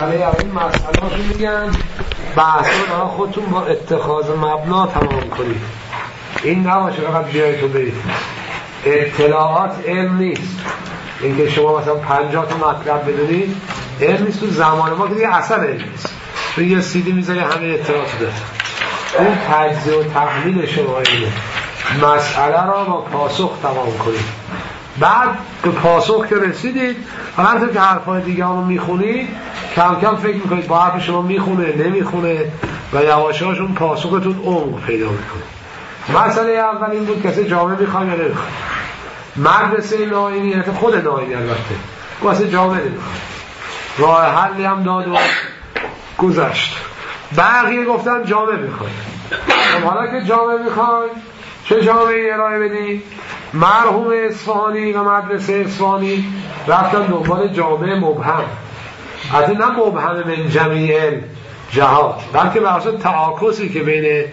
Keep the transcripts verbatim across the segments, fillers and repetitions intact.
این مسئله رو میگن بحث رو خودتون با اتخاذ مبنا تمام کنید. این نباشه فقط بیایید تو برید. اطلاعات علم نیست. اینکه شما مثلا پنجاه تا مطلب بدونید علم نیست. تو زمان ما که دیگه اصلا علم نیست. تو یه سیدی میذاری همه اطلاعات داره. اون تجزیه و تحلیل شما اینه. مسئله را با پاسخ تمام کنید. بعد به پاسخ که رسیدید همونطور که حرفای دیگه رو میخونید کم کم فکر میکنید با حرف شما میخونه نمیخونه و یواشاش اون پاسختون عمق پیدا میکنه. مسئله اول این بود کسی جامعه میخواد یا نمیخواد. مدرسه ناینی یعنی خود ناینی البته واسه جامعه نمیخواد. راه حلی هم داد و گذشت. بقیه گفتن جامعه میخواد. حالا که جامعه میخواد چه جامعه ارائه بدی؟ مرحوم اصفهانی و مدرسه اصفهانی رفتن دنبال جامعه مبهم. حتی نه مبهم من جمیع جهات بلکه به اساس تعاکسی که بین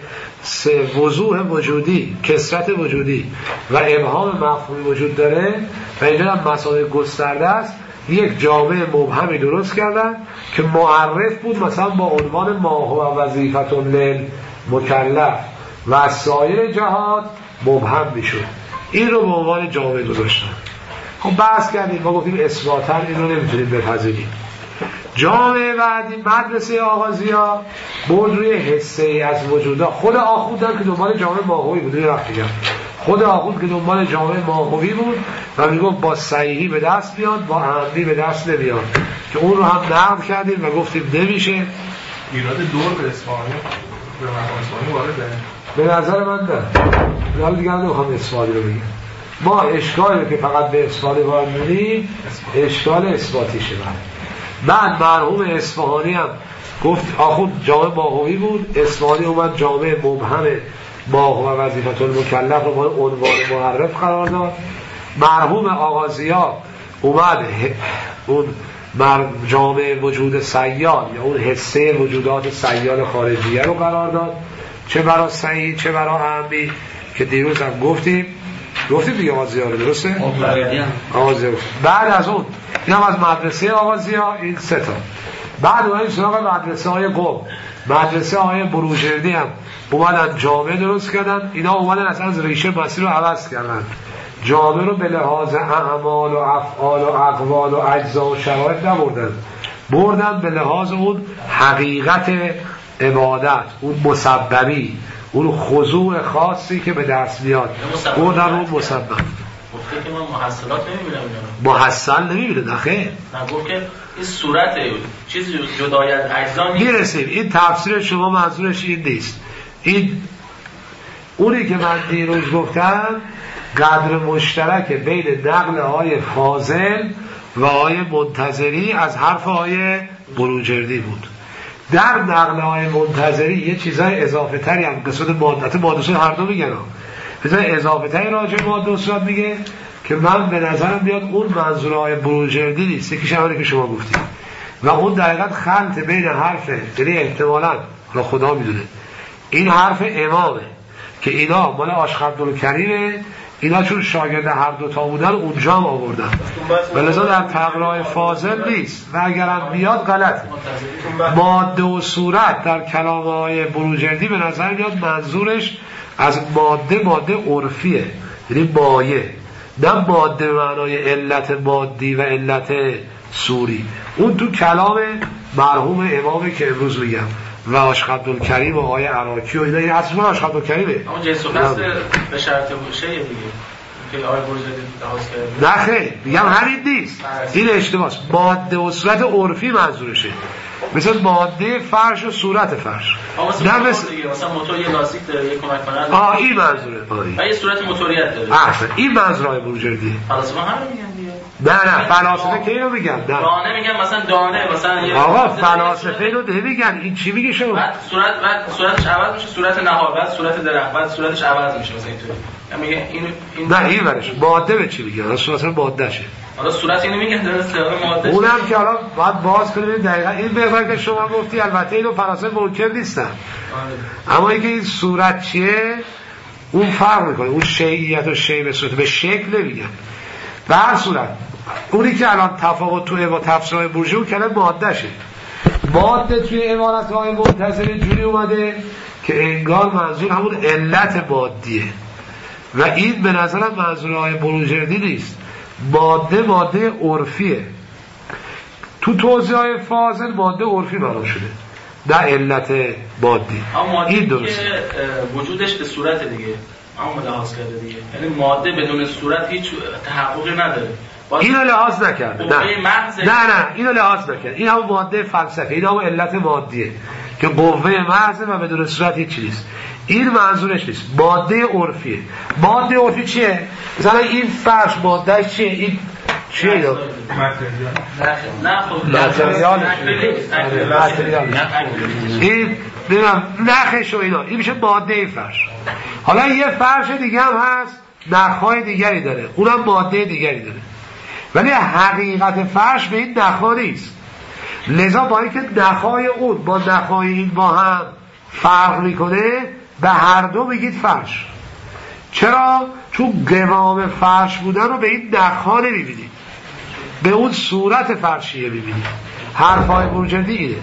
وضوح وجودی، کثرت وجودی و ابهام مفهومی وجود داره و اینجا هم مسائل گسترده است. یک جامعه مبهمی درست کردن که معرف بود مثلا با عنوان ما هو وظیفة للمکلف و سایر جهات مبهم میشد. این رو به عنوان جامعه گذاشتن. خب بحث کردیم ما گفتیم اثباتاً این رو نمیتونیم بپذیریم. جامعه بعدی مدرسه آغازیا بود روی حسه ای از وجودا. خود آخوندن که دنبال جامعه ماهوی بود. خود آخوند که دنبال جامعه ماهوی بود و میگفت با صحیحی به دست بیاد با عمدی به دست نمیاد که اون رو هم نقد کردیم و گفتیم نمیشه. ایراد دور به اصفهانی به مقام اصفهانی وارده. به نظر من نه. حالا دیگه نمیخوام اثباتی رو بگم. ما اشکالی که فقط به اثباتی وارد می‌کنیم اشکال اثباتیشه. بعد مرحوم اصفهانی هم گفت آخوند جامعه ماهوی بود. اصفهانی اومد جامعه مبهم ماهو و وظیفة المکلف رو با عنوان معرف قرار داد. مرحوم آغازیا اومد اون جامعه وجود سیال یا اون حسه وجودات سیال خارجیه رو قرار داد، چه برای صحیح چه برای اهمی که دیروز هم گفتیم گفتیم دیگه آغازیا رو. درسته؟ آغازیا. بعد از اون این هم از مدرسه آغازیا این سه تا. بعد اونها این سراغ مدرسه های قوم، مدرسه های بروجردی هم اومدن جامعه درست کردن. اینا اومدن اصلا از ریشه مسیر رو عوض کردن. جامعه رو به لحاظ اعمال و افعال و اقوال و اجزا و شرایط نبردن، بردن به لحاظ اون حقیقت عبادت، اون مسببی، اون خضوع خاصی که به دست میاد بردن اون مسبب. گفته که من محصلات نمیبینم. محصل نمیبینه نخیر. نه گفت که این صورت چیزی جدای از اجزا نیست. میرسیم. این تفسیر شما منظورش این نیست. این اونی که من دیروز گفتم قدر مشترک بین نقل آیه فاضل و آیه منتظری از حرف آیه بروجردی بود. در نقل آیه منتظری یه چیزای اضافه تری هم قسمت مادت مادوسون هر دو میگن چیزای اضافه تری راجع مادوسون میگه که من به نظرم بیاد اون منظور آیه بروجردی نیست. یکیش همونی که شما گفتید و اون دقیقاً خلط بین حرف یعنی احتمالاً را خدا میدونه این حرف امامه که اینا مال عاشق عبدالکریمه، اینا چون شاگرد هر دوتا بودن اونجا هم آوردن ولذا در تقرای فاضل نیست و اگرم بیاد غلط. ماده و صورت در کلام های بروجردی به نظر میاد منظورش از ماده ماده عرفیه یعنی مایه، نه ماده به معنای علت مادی و علت صوری. اون تو کلام مرحوم امامی که امروز میگم و عاشق عبدالکریم و آقای عراقی و اینا این اصلا عاشق عبدالکریمه. اما جنس و قصد به شرط بوشه دیگه که آقای بروجردی لحاظ کرده. نه خیر میگم همین نیست. این اشتباهه. ماده و صورت عرفی منظورشه. مثل ماده فرش و صورت فرش. نه مثل مثلا موتور یه لاستیک داره یه کمک کننده. آه این منظوره. آه یه صورت موتوریت داره. اصلا این منظورای بروجردی. فلسفه همین میگن دیگه. نه نه فلاسفه کی رو میگن؟ نه دانه میگن مثلا دانه مثلا یه آقا فلاسفه رو نمیگن. این چی میگه شما؟ بعد صورت بعد صورتش عوض میشه، صورت نهاد، بعد صورت درخت، بعد صورتش عوض میشه مثلا اینطوری. میگه این این نه این ورش ماده به چی میگن؟ اصلا ماده شه. حالا صورت اینو میگن درسته ماده. اونم که حالا باید باز کنیم دقیقاً این مقدار که شما گفتی البته اینو فلاسفه منکر نیستن. اما اینکه این صورت چیه اون فرق میکنه. اون شیعیت و شیء به صورت به شکل نمیگن. به هر صورت اونی که الان تفاوت توه با تفسیرهای بروجردی کلمه ماده شه. ماده توی عبارت های منتظره جوری اومده که انگار منظور همون علت مادیه و این به نظرم منظور های بروجردی نیست. ماده ماده عرفیه، تو توضیح های فاضل ماده عرفی بنا شده نه علت مادی. این درست وجودش به صورت دیگه اما لحاظ کرده دیگه، یعنی ماده بدون صورت هیچ تحققی نداره. اینو لحاظ نکرده. نه نه نه اینو لحاظ نکرده. این همون ماده فلسفی، این همون علت مادیه که قوه محض و بدون صورت هیچ چیز. این منظورش نیست، ماده عرفیه. ماده عرفی چیه؟ مثلا این فرش مادهش چیه؟ این چیه اینا؟ نه خب متریالش این ببینم نخش و اینا، این میشه ماده فرش. حالا یه فرش دیگه هم هست نخهای دیگری داره، اونم ماده دیگری داره، ولی حقیقت فرش به این نخها نیست. لذا با اینکه نخهای اون با نخهای این با هم فرق میکنه به هر دو بگید فرش. چرا؟ چون قوام فرش بودن رو به این نخها نمیبینید، به اون صورت فرشیه میبینید. حرفای بروجردی اینه،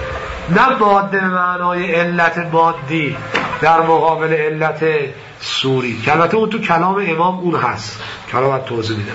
نه ماده به معنای علت مادی در مقابل علت صوری که البته اون تو کلام امام اون هست، کلام توضیح میدم.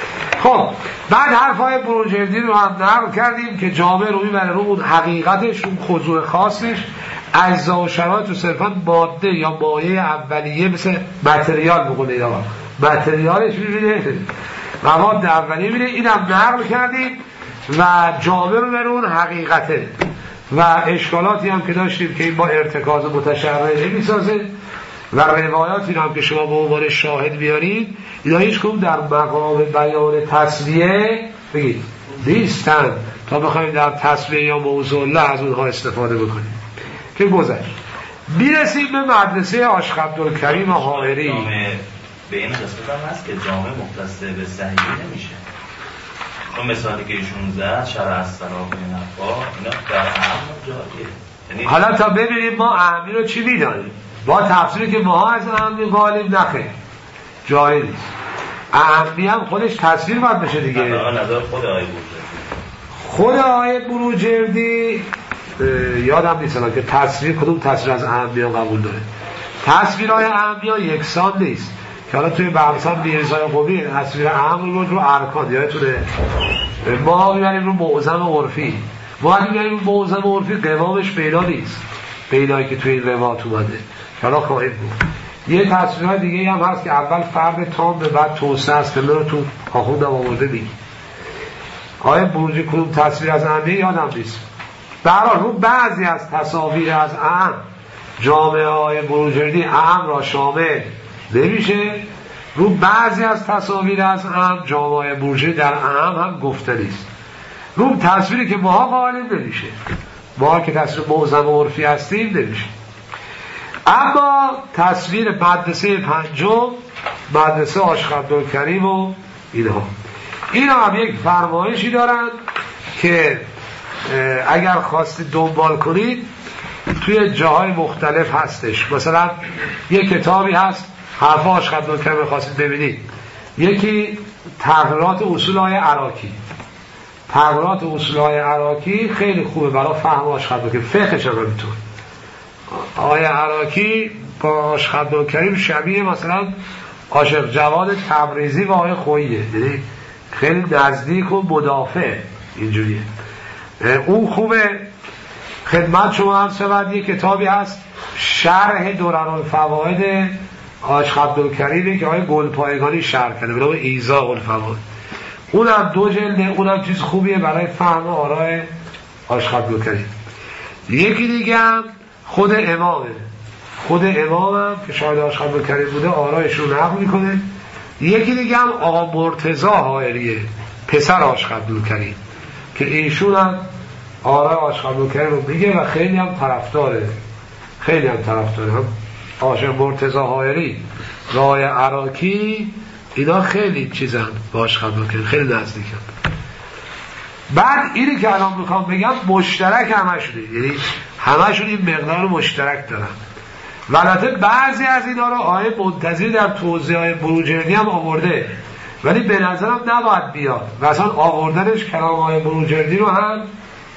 خب بعد حرفای بروجردی رو هم نقل کردیم که جامعه رو میبره رو اون حقیقتش، اون خضوع خاصش، اجزا و شرایط و صرفا ماده یا مایه اولیه مثل متریال بقول اینا متریالش میبینه، مواد اولیه میبینه. این هم نقل کردیم و جامعه رو بره اون حقیقته و اشکالاتی هم که داشتیم که این با ارتکاز متشرعه نمیسازه و روایاتی هم که شما به عنوان شاهد بیارید اینا هیچ کدوم در مقام بیان تصویه بگید نیستن تا بخوایم در تصویه یا موضوع الله از اونها استفاده بکنیم که گذشت. میرسیم به مدرسه عاشق عبدالکریم حائری. به این قسمت هم هست که جامعه مختص به صحیح نمیشه، اون مثالی که ایشون زد شرع السلام نفا اینا در اهم جاییه. حالا تا ببینیم ما اهمی رو چی میدانیم، با تفسیری که ما از اهمی قالیم نخیر جایی نیست. اهمی هم خودش تصویر باید بشه دیگه. نظر خود آیه بروجردی خود آیه بروجردی یادم نیست که تصویر کدوم تصویر از اهمی قبول داره. تصویرهای اهمی ها یکسان نیست که حالا توی بحثا میرزای قوی تصویر اهم رو رو ارکان یادتونه ما میبریم رو معظم عرفی، ما میبریم رو معظم عرفی قوامش پیدا نیست، پیدایی که توی این روایات اومده که حالا خواهیم بود. یه تصویرهای دیگه هم هست که اول فرد تام به بعد توسعه است که من رو تو آخوندم آورده میگی. آیه بروجردی کدوم تصویر از اهمیه یادم نیست. برای رو بعضی از تصاویر از اهم جامعه های بروجردی اهم را شامل نمیشه، رو بعضی از تصاویر از اهم جامعه بروجردی در اهم هم گفته نیست. رو تصویری که ماها قائلیم نمیشه، ما که تصویر معظم عرفی هستیم نمیشه. اما تصویر مدرسه پنجم مدرسه عاشق عبدالکریم و اینها اینا هم یک فرمایشی دارن که اگر خواستید دنبال کنید توی جاهای مختلف هستش. مثلا یک کتابی هست حرف عاشق عبدالکریم خواستید ببینید، یکی تغییرات اصولهای عراقی. تغییرات اصولهای عراقی خیلی خوبه برای فهم عاشق عبدالکریم، فقهش هم اینطور. آیه عراقی با عاشق عبدالکریم شبیه مثلا عاشق جواد تبریزی و آیه خوییه، یعنی خیلی نزدیک و مدافع اینجوریه. اون خوبه. خدمت شما هم شود یک کتابی هست شرح دوران‌الفوائد عاشق عبدالکریم که آیه گلپایگانی شرح کرده به نام ایضاح الفوائد. اونم دو جلده، اونم چیز خوبیه برای فهم آراء عاشق عبدالکریم. یکی دیگه هم خود امامه، خود امامم که شاید عاشق عبدالکریم بوده آرایش رو نقل میکنه. یکی دیگه هم آقا مرتضی حائریه پسر عاشق عبدالکریم که ایشون هم آرای عاشق عبدالکریم رو میگه و خیلی هم طرفداره، خیلی هم طرفداره. هم عاشق مرتضی حائری رای عراقی اینا خیلی چیزن با عاشق عبدالکریم، خیلی نزدیکن. بعد اینی که الان میخوام بگم مشترک همشونه، یعنی همشون این مقدار مشترک دارن. البته بعضی از اینا رو آیه منتظری در توضیح های بروجردی هم آورده، ولی به نظرم نباید بیاد و اصلا آوردنش کلام آیه بروجردی رو هم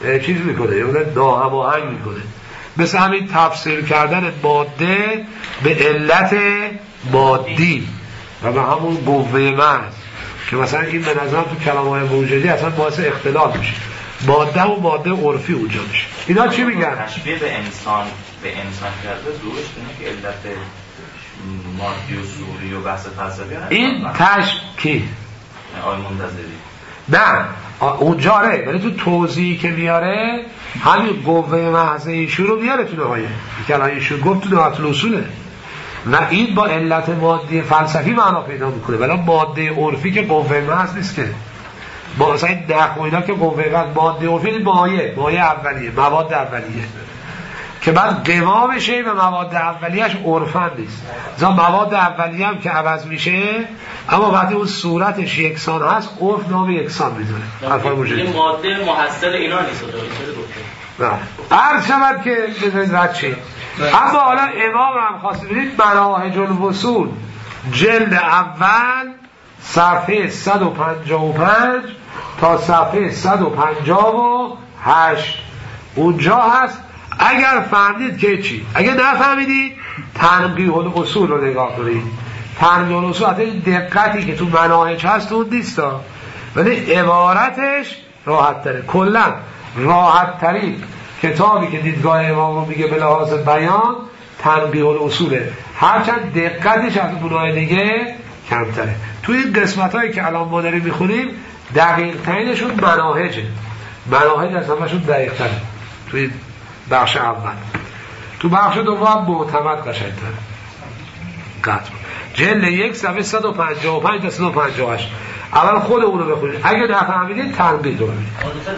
چیز میکنه، یه مقدار ناهماهنگ میکنه. مثل همین تفسیر کردن ماده به علت مادی و به همون قوه محض که مثلا این به نظر تو کلمه‌های موجودی اصلا باعث اختلاف میشه. ماده و ماده عرفی اونجا میشه. اینا چی میگن؟ تشبیه به انسان به انسان کرده درست اینه که علت مادی و صوری و بحث فلسفی هست. این تشبیه آقای منتظری نه اونجا ره، ولی تو توضیحی که میاره همین قوه محض ایشون رو میاره تو نهایه که الان ایشون گفت تو نهایت الاصوله و این با علت مادی فلسفی معنا پیدا میکنه، ولی ماده عرفی که قوه محض نیست که با مثلا این دخ و اینا که قوه محض ماده عرفی مایه مایه اولیه، مواد اولیه که بعد قوا بشه و مواد اولیه‌اش عرفن نیست. مثلا مواد اولیه هم که عوض میشه اما وقتی اون صورتش یکسان هست عرف نام یکسان میذاره. حرفای موجودی این ماده محصل اینا نیست. نه عرض شود که بذارید رد شید. اما حالا امام هم خواست ببینید مناهج الوصول جلد اول صفحه صد و پنجاه و پنج تا صفحه صد و پنجاه و هشت اونجا هست. اگر فهمیدید که چی، اگر نفهمیدید تنقیح الاصول رو نگاه کنید. تنقیح الاصول حتی دقتی که تو مناهج هست اون نیستا، ولی عبارتش راحت تره. کلا راحت ترین کتابی که دیدگاه امام رو میگه به لحاظ بیان تنقیح الاصوله، هرچند دقتش از اونهای دیگه کمتره. تو این قسمت هایی که الان ما داریم میخونیم دقیق ترینشون مناهجه، مناهج از همشون دقیق تره توی بخش اول. تو بخش دوم معتمد قشنگ‌تره. قطع جلد یک صفحه صد و پنجاه و پنج تا صد و پنجاه و هشت اول خود اون رو بخونید. اگه نفهمیدید تنقیح رو ببینید.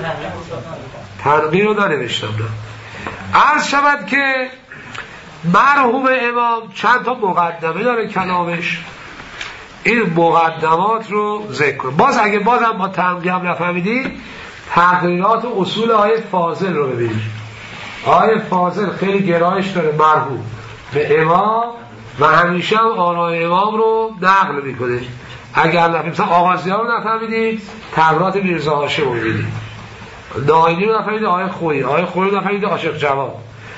تنقیح رو ننوشتم نه. عرض شود که مرحوم امام چند تا مقدمه داره کلامش، این مقدمات رو ذکر کنم. باز اگه بازم با تنقیح هم نفهمیدید تقریرات و اصول آیه فاضل رو ببینید. آیه فاضل خیلی گرایش داره مرحوم به امام و همیشه هم آرای امام رو نقل میکنه. اگر نفهمید مثلا آغازی ها رو نفهمیدید تقریرات میرزا هاشم رو ببینید، ناینی رو نفهمیدید آیه خویی، آیه خویی رو نفهمیدید عاشق جواد،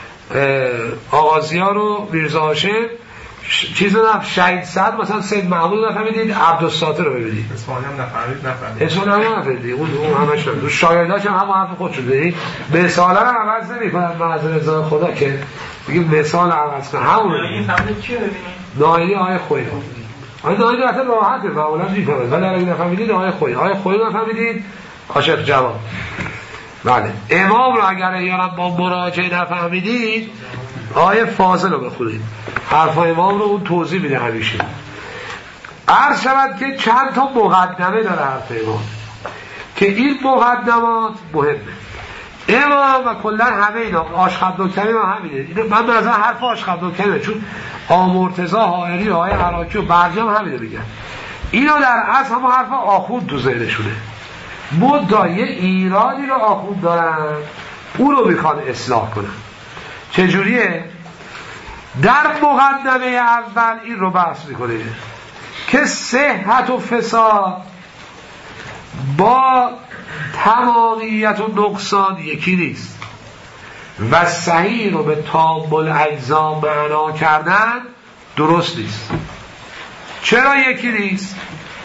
آغازی ها رو میرزا هاشم، چیز رو نفهمید شهید صد مثلا سید محمود رو نفهمیدید عبدالساطر رو ببینید. اسمانی هم نفهمید نفهمید اسمانی هم نفهمیدید اون اون همش رو شایداش هم هم حرف خود شده. مثالا رو عوض نمی کنن معذر رضا خدا که بگیم مثال عوض کنن همون رو این فهمید چی ببینید؟ ناینی آیه خویی آیه ناینی حتی راحته و اولا میفهمید، ولی اگه نفهمیدید آیه خویی آیه خویی نفهمیدید عاشق جواد. بله امام رو اگر ایارم با مراجعه نفهمیدید آیه فاضل رو بخونید، حرف امام رو اون توضیح میده همیشه. عرض شود که چند تا مقدمه داره حرف امام که این مقدمات مهمه. امام و کلا همه اینا آشخبد و کریم هم همینه. من به نظر حرف آشخبد و کریمه، چون آمرتضی حائری آیه حراکی و برجام همینه میگن. اینا در اصل هم حرف آخوند تو ذهنشونه، مدعا یه ایرادی رو آخوند دارن اون رو میخوان اصلاح کنن. چجوریه؟ در مقدمه اول این رو بحث میکنه که صحت و فساد با تمامیت و نقصان یکی نیست و صحیح رو به تام الاجزا معنا کردن درست نیست. چرا یکی نیست؟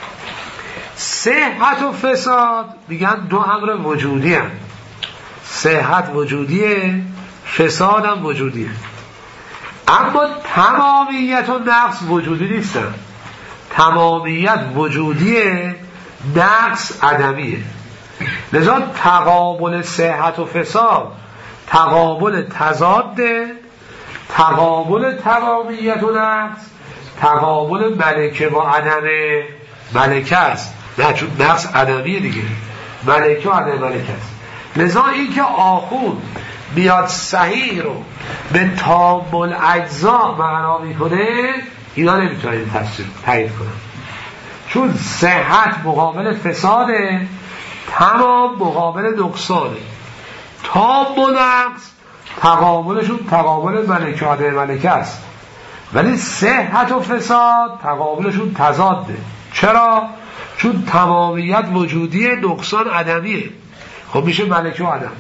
صحت و فساد میگن دو امر وجودی هم. صحت وجودیه، فساد هم وجودیه، اما تمامیت و نقص وجودی نیستن. تمامیت وجودیه، نقص عدمیه. لذا تقابل صحت و فساد تقابل تضاده، تقابل تمامیت و نقص تقابل ملکه و عدم ملکه است. نه چون نقص عدمیه دیگه، ملکه و عدم ملکه است. لذا این که آخوند بیاد صحیح رو به تام الاجزا معنا میکنه اینا نمیتونن تفسیر تایید کنن، چون صحت مقابل فساده، تمام مقابل نقصانه، تام و نقص تقابلشون تقابل ملکه و عدم ملکه است، ولی صحت و فساد تقابلشون تضاده. چرا؟ چون تمامیت وجودی، نقصان عدمیه. خب میشه ملکه و عدم.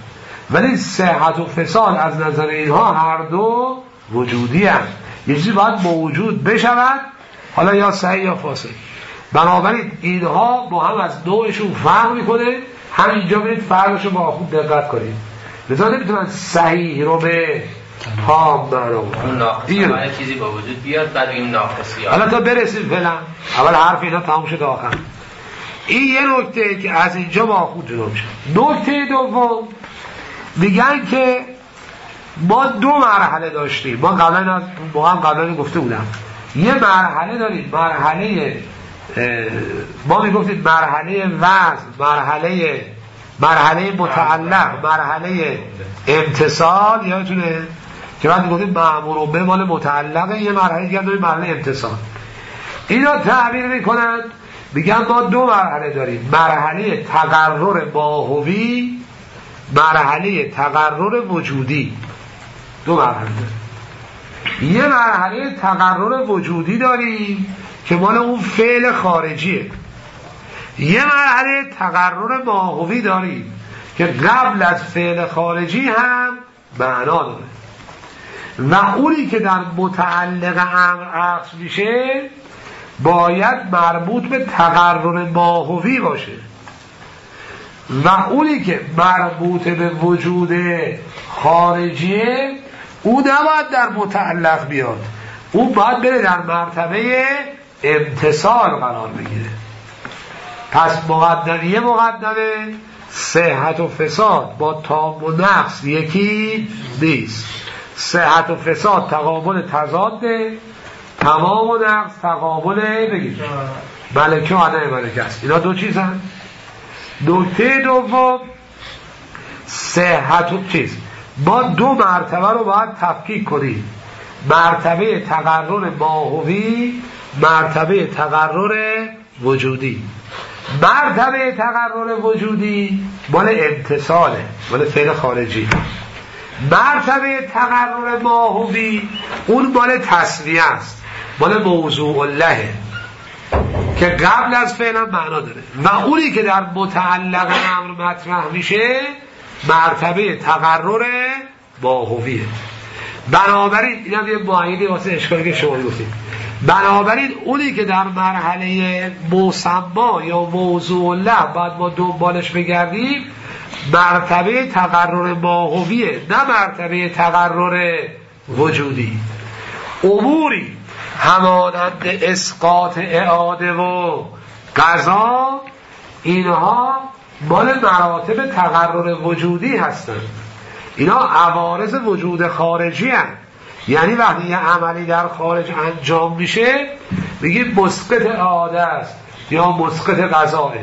ولی صحت و فساد از نظر اینها هر دو وجودی هست. یه چیزی باید موجود بشود، حالا یا صحیح یا فاسد. بنابراین اینها با هم از نوعشون فرق میکنه. همینجا برید فرقش رو با خود دقت کنید. لذا نمیتونن صحیح رو به تام برام اون چیزی با وجود بیاد بعد این ناقصی حالا تا برسیم فعلا اول حرف اینا تمام شد آخر. این یه نکته که از اینجا با خود جدا میشه. نکته دوم میگن که ما دو مرحله داشتیم. ما قبلا از ما هم قبلا گفته بودم یه مرحله داریم، مرحله ما میگفتیم مرحله وزن، مرحله مرحله متعلق، مرحله امتصال. یادتونه که بعد میگفتیم مأمور به مال متعلقه، یه مرحله دیگه داریم مرحله امتصال. اینا تعبیر میکنن میگن ما دو مرحله داریم، مرحله تقرر ماهوی، مرحله تقرر وجودی. دو مرحله داریم. یه مرحله تقرر وجودی داریم که مال اون فعل خارجیه. یه مرحله تقرر ماهوی داریم که قبل از فعل خارجی هم معنا داره و اونی که در متعلق امر عطف میشه باید مربوط به تقرر ماهوی باشه و اونی که مربوط به وجود خارجیه اون نباید در متعلق بیاد، اون باید بره در مرتبه امتصال قرار بگیره. پس مقدمه یه مقدمه صحت و فساد با تام و نقص یکی نیست. صحت و فساد تقابل تضاده، تمام و نقص تقابل بگید ملکه و عدم ملکه است. اینا دو چیز هم. نکته دوم صحت و چیز ما دو مرتبه رو باید تفکیک کنیم، مرتبه تقرر ماهوی، مرتبه تقرر وجودی. مرتبه تقرر وجودی مال امتصاله، مال فعل خارجی. مرتبه تقرر ماهوی اون مال تسویه است، مال موضوع الله که قبل از فعل هم معنا داره و اونی که در متعلق امر مطرح میشه مرتبه تقرر ماهویه. بنابراین این هم یه معایده واسه اشکالی که شما گفتید. بنابراین اونی که در مرحله مسما یا موضوع الله باید ما دنبالش بگردیم مرتبه تقرر ماهویه، نه مرتبه تقرر وجودی. اموری همانند اسقاط اعاده و قضا اینها مال مراتب تقرر وجودی هستند. اینا عوارض وجود خارجی هستند. یعنی وقتی یه عملی در خارج انجام میشه میگیم مسقط اعاده است یا مسقط قضاه.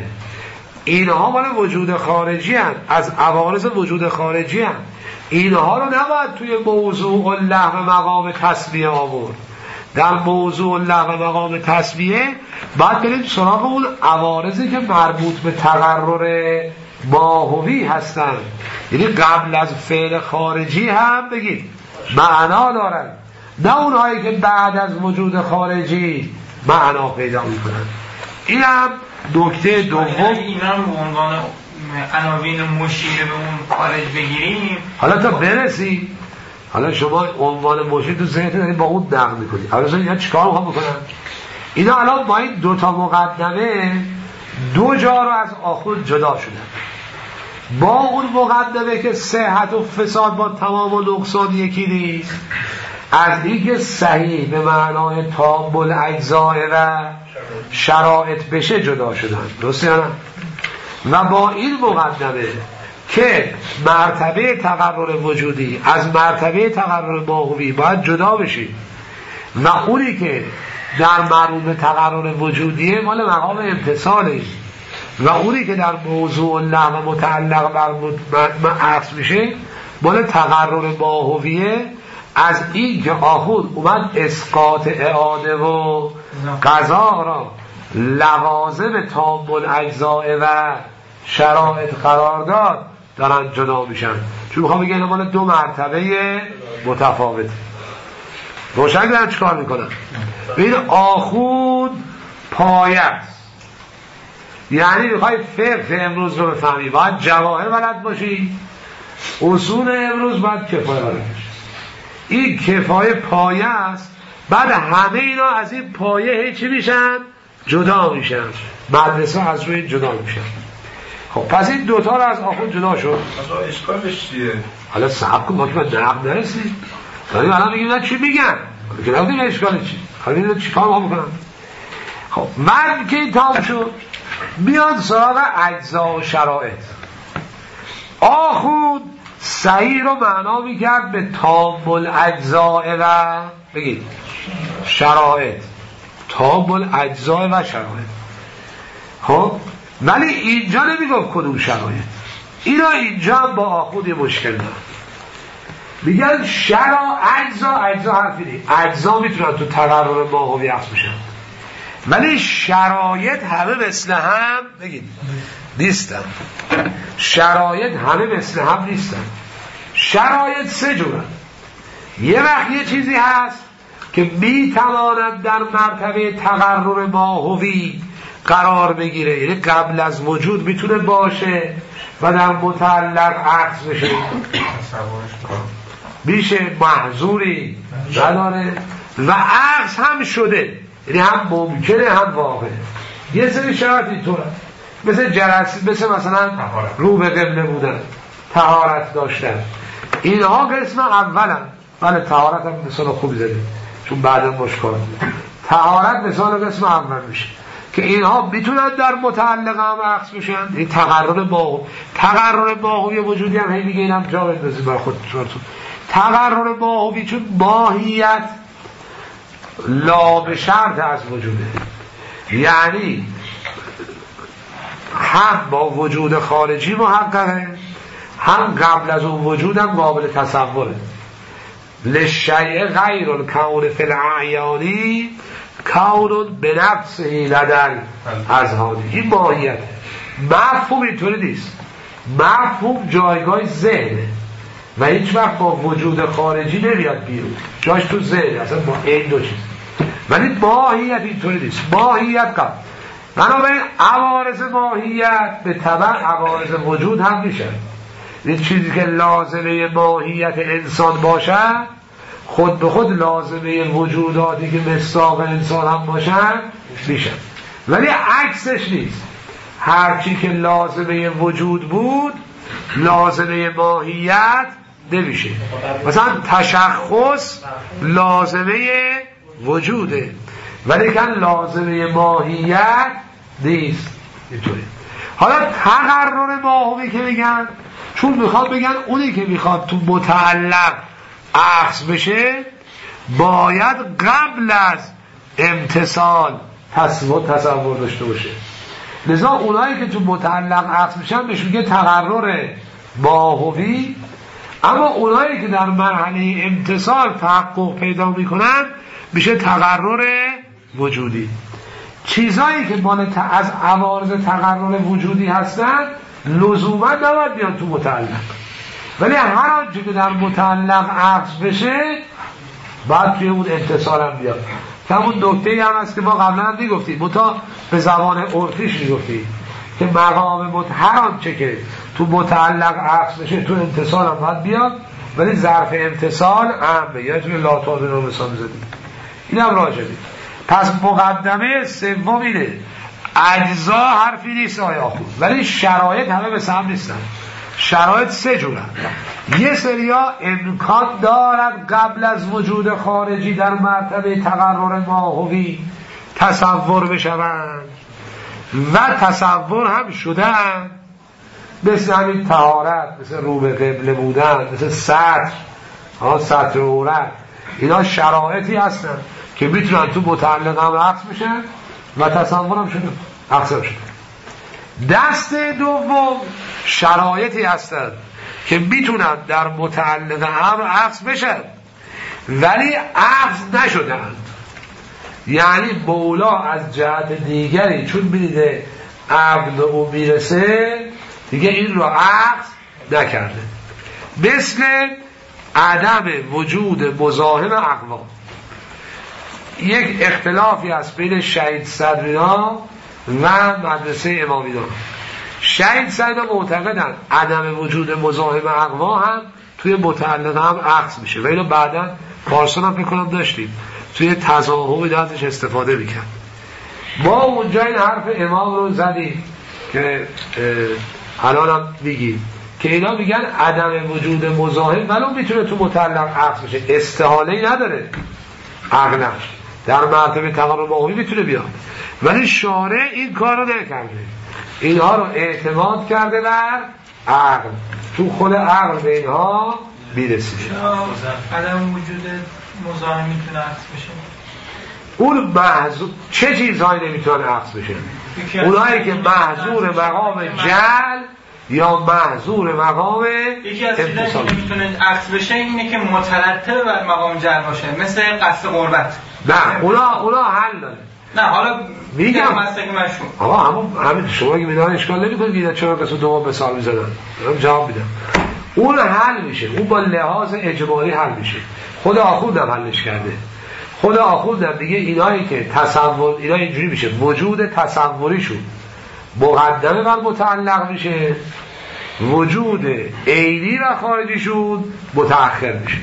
اینها مال وجود خارجی هستند، از عوارض وجود خارجی هستند. اینها رو نباید توی موضوع الله و مقام تسبیه آورد. در موضوع الله و مقام تسبیه باید بریم سراغ اون عوارضی که مربوط به تقرر ماهوی هستند، یعنی قبل از فعل خارجی هم بگید معنا دارن، نه اونهایی که بعد از وجود خارجی معنا پیدا میکنن. این هم نکته دوم. این هم به عنوان عناوین مشیر به اون خارج بگیریم. حالا تا برسی، حالا شما عنوان مشیر تو ذهنتون دارید با اون نقل میکنید. حالا اینا چیکار میخوام بکنن؟ اینا الان با این دو تا مقدمه دو جا رو از آخر جدا شدن. با اون مقدمه که صحت و فساد با تمام و نقصان یکی نیست، از اینکه صحیح به معنای تام الاجزاء و شرایط بشه جدا شدن. درسته یا نه؟ و با این مقدمه که مرتبه تقرر وجودی از مرتبه تقرر ماهوی باید جدا بشه و اونی که در مربوط به تقرر وجودیه مال مقام امتصاله و اونی که در موضوع الله و متعلق بر عکس میشه مال تقرر ماهویه. از این که آخر اومد اسقاط اعاده و قضا را لوازم تام الاجزاء و شرایط قرار داد دارن جدا میشن، چون میخوام بگم مال دو مرتبه متفاوت. روشن دارن چیکار میکنن؟ این آخود پایه است، یعنی میخوای فقه امروز رو بفهمی باید جواهر بلد باشی، اصول امروز باید کفایه رو بشه. این کفایه پایه است، بعد همه اینا از این پایه چی میشن؟ جدا میشن. مدرسه از روی جدا میشن. خب پس این دوتا رو از آخون جدا شد. مثلا اشکالش چیه؟ حالا صبر کن، ما که به نقد نرسید داریم الان میگیم نه چی میگن، که نبودیم اشکال چی خواهی میدونم چی کار ما بکنم. خب من که این تام شد بیاد سراغ اجزا و شرایط. آخون صحیح رو معنا میکرد به تام الاجزاء و بگید شرایط، تام الاجزاء و شرایط. خب ولی اینجا نمیگفت کدوم شرایط. اینا اینجا هم با آخون یه مشکل دارن، میگن شرا اجزا، اجزا حرفی نیم، اجزا میتونن تو تقرر ماهوی عکس بشن، ولی شرایط همه مثل هم بگید نیستن. شرایط همه مثل هم نیستن. شرایط سه جورن. یه وقت یه چیزی هست که میتواند در مرتبه تقرر ماهوی قرار بگیره، یعنی قبل از وجود میتونه باشه و در متعلق عکس بشه، میشه محظوری نداره و عکس هم شده، یعنی هم ممکنه هم واقعه. یه سری شرط اینطوره، مثل جرس، مثل مثلا رو به قبله بودن، طهارت داشتن، اینها قسم اولن. بله طهارت هم مثال خوب زده چون بعد مشکل طهارت مثال قسم اول میشه که اینها میتونن در متعلق هم عکس بشن. این تقرر ماهو، تقرر ماهوی وجودی هم هی میگه اینم جا بندازید برای خود چارتون. تقرر ماهوی چون ماهیت لا به شرط از وجوده، یعنی هم با وجود خارجی محققه، هم قبل از اون وجود هم قابل تصوره. لشیء غیر الکون فی الاعیانی کون بنفسه لدن از هادی. این ماهیت. مفهوم اینطوری نیست. مفهوم جایگاه ذهنه و هیچ وقت با وجود خارجی نمیاد بیرون، جاش تو ذهنه، اصلا با این دو چیز. ولی ماهیت اینطوری نیست. ماهیت قبل، بنابراین عوارض ماهیت به تبع عوارض وجود هم میشه. این چیزی که لازمه ماهیت انسان باشد خود به خود لازمه وجوداتی که مصداق انسان هم باشن میشن، ولی عکسش نیست. هرچی که لازمه وجود بود لازمه ماهیت نمیشه. مثلا تشخص لازمه وجوده ولی که لازمه ماهیت نیست. اینطوری. حالا تقرر ماهوی که میگن، چون میخواد بگن اونی که میخواد تو متعلق عکس بشه باید قبل از امتصال تصور تصور داشته باشه. لذا اونایی که تو متعلق عکس میشن بهش میگه تقرر ماهوی، اما اونایی که در مرحله امتصال تحقق پیدا میکنن میشه تقرر وجودی. چیزایی که مال از عوارض تقرر وجودی هستن لزوما نباید بیان تو متعلق، ولی هر آنچه که در متعلق عکس بشه باید توی اون اتصال هم بیاد. که همون نکته هم هست که ما قبلا هم میگفتیم، متا به زبان عرفیش میگفتیم که مقام مت... هر آنچه که تو متعلق عکس بشه تو اتصال هم باید بیاد، ولی ظرف امتصال عامه، یا توی لاتاد رو مثال زدیم. این هم راجبی. پس مقدمه سوم اینه، اجزا حرفی نیست آیا خود، ولی شرایط همه به هم نیستن. شرایط سه جورن. یه سریا امکان دارد قبل از وجود خارجی در مرتبه تقرر ماهوی تصور بشوند و تصور هم شدن، مثل همین طهارت، مثل رو به قبله بودن، مثل سطر ها سطر عورت. اینا شرایطی هستن که میتونن تو متعلق هم عکس بشن و تصور هم شدن، عکس هم شدن. دست دوم شرایطی هستن که میتونن در متعلق هم عکس بشن ولی عکس نشدن، یعنی مولا از جهت دیگری چون میدیده عقل او میرسه دیگه این رو عکس نکرده. مثل عدم وجود مزاحم اقوام. یک اختلافی هست بین شهید صدرینا و مدرسه امامیدان. شهید سعید معتقدن عدم وجود مزاحم اقوا هم توی متعلق هم عکس میشه و اینو بعدا پارسال هم بکنم داشتیم توی تظاهر ازش استفاده میکرد. ما اونجا این حرف امام رو زدیم که الان هم میگیم که اینا میگن عدم وجود مزاحم ولو میتونه تو متعلق عکس بشه، استحاله‌ای نداره عقلش در مرتبه تقارب عقلی میتونه بیاد، ولی شارع این کار رو نکرده، اینها رو اعتماد کرده بر عقل، تو خود عقل به اینها میرسیده. عدم وجود مزاحم میتونه عکس بشه؟ اون محضور چه چیزهایی نمیتونه عکس بشه؟ اونهایی که محضور مقام جعل یا محضور مقام یکی از چیزایی که نمیتونه عکس بشه اینه که مترتب بر مقام جعل باشه، مثل قصد قربت. نه اونا اونا حل داره. نه حالا میگم مسئله مشهور آقا همون همین شما که میدونن اشکال نمیکنه که چرا قصد دوم مثال میزنن، من جواب میدم. اون حل میشه، اون با لحاظ اجباری حل میشه. خود آخوندم حلش کرده. خود آخوندم دیگه اینایی که تصور اینا اینجوری میشه، وجود تصوریشون مقدمه بر متعلق میشه، وجود عینی و خارجیشون متأخر میشه.